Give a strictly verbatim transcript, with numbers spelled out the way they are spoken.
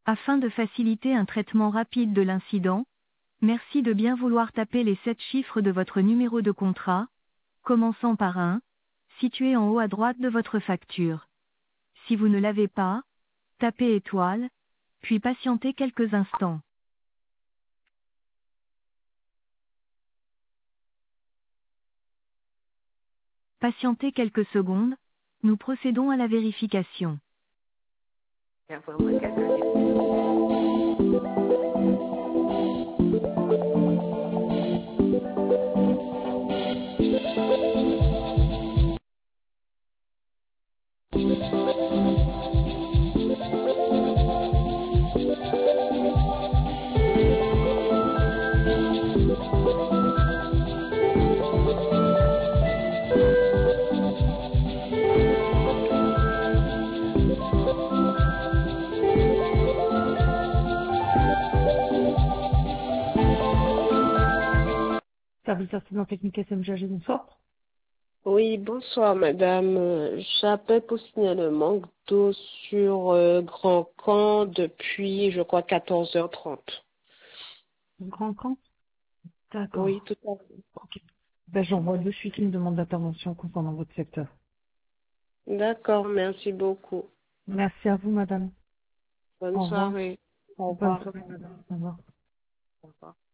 Afin de faciliter un traitement rapide de l'incident, merci de bien vouloir taper les sept chiffres de votre numéro de contrat, commençant par un, situé en haut à droite de votre facture. Si vous ne l'avez pas, tapez étoile, puis patientez quelques instants. Patientez quelques secondes, nous procédons à la vérification. Il y a vraiment quelqu'un qui- Service accident technique S M G A G, bonsoir. Oui, bonsoir madame. Euh, J'appelle pour signaler le manque d'eau sur euh, Grand Camp depuis, je crois, quatorze heures trente. Grand camp. Oui, D'accord. tout à fait. Ok. Ben, j'envoie de suite une demande d'intervention concernant votre secteur. D'accord, merci beaucoup. Merci à vous, madame. Bonne Au revoir. soirée. Au Bonne revoir. soirée, madame. Au revoir. Au revoir.